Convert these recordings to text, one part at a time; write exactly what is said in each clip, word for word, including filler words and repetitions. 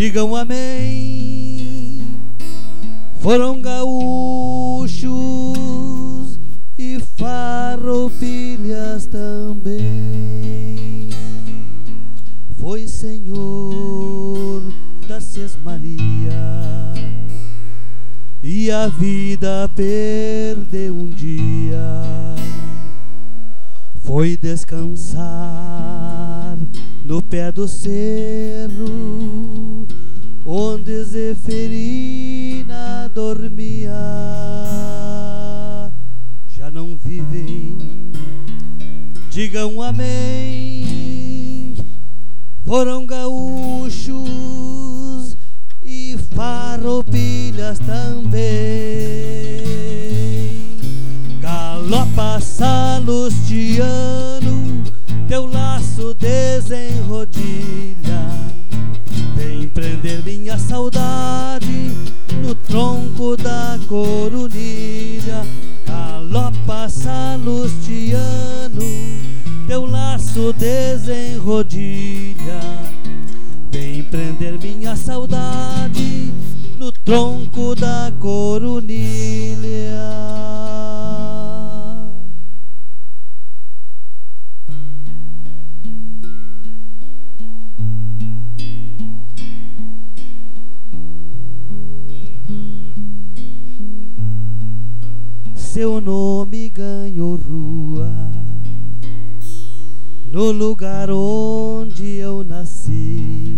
Digam amém. Foram gaúchos e farroupilhas também. Foi Senhor da Sesmaria e a vida perdeu um dia. Foi descansar no pé do cerro onde Zeferina dormia. Já não vivem, digam amém. Foram gaúchos e farroupilhas também. Galopa Salustiano, teu laço desenrodilha. Vem prender minha saudade no tronco da coronilha. Galopa Salustiano, teu laço desenrodilha. Vem prender minha saudade no tronco da coronilha. Seu nome ganhou rua no lugar onde eu nasci,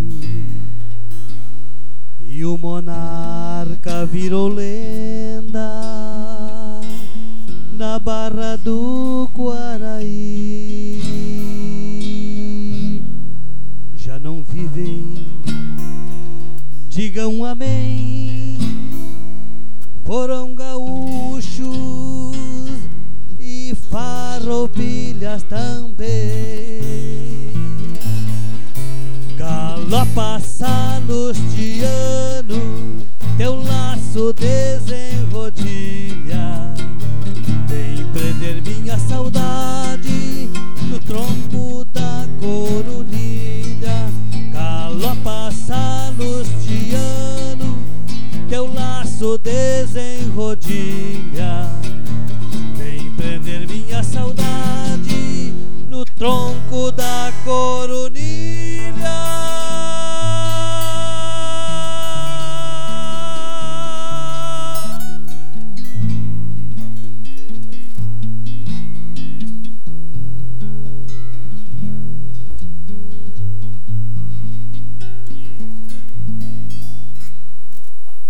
e o monarca virou lenda na Barra do Quaraí. Já não vivem, digam amém. Foram gaúchos e farroupilhas também. Galopa Salustiano, teu laço desenrodilha. Vem prender minha saudade no tronco da coronilha. Galopa Salustiano, teu laço desenrodilha. Vem prender minha saudade no tronco